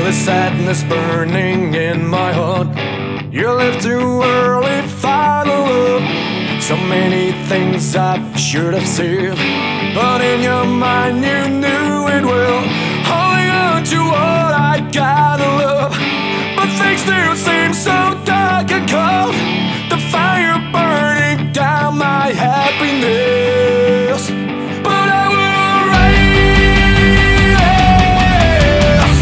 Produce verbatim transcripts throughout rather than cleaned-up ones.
feel the sadness burning in my heart. You left too early, final love. So many things I should have said, but in your mind you knew it well. Holding on to what I gotta love, but things still seem so dark and cold. The fire burning down my happiness, but I will rise.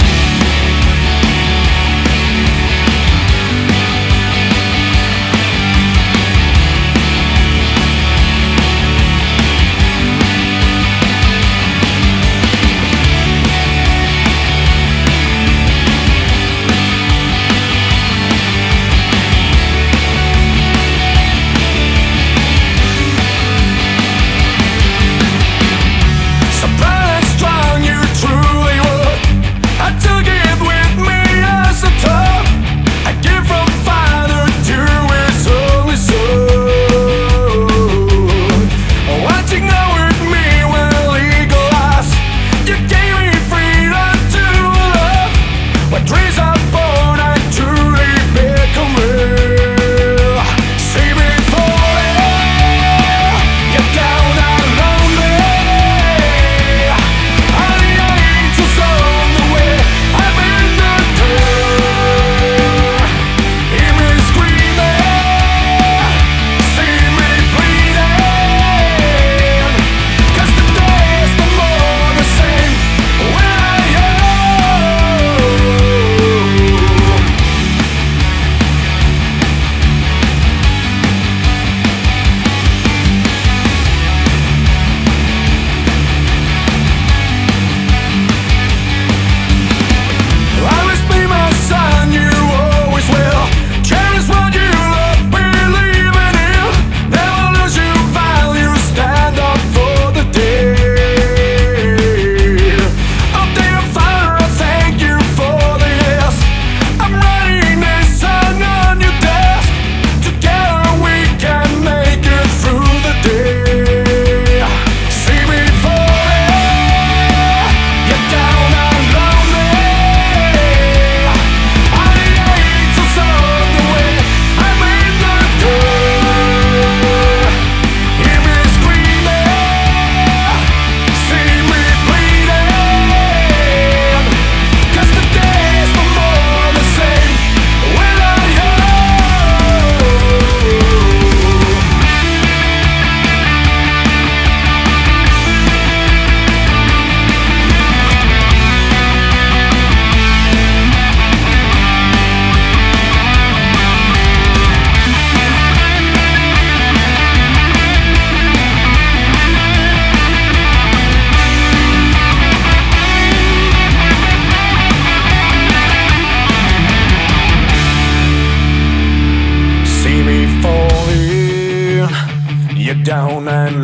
Down and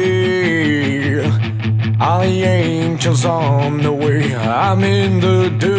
lonely, all the angels on the way. I'm in the dirt.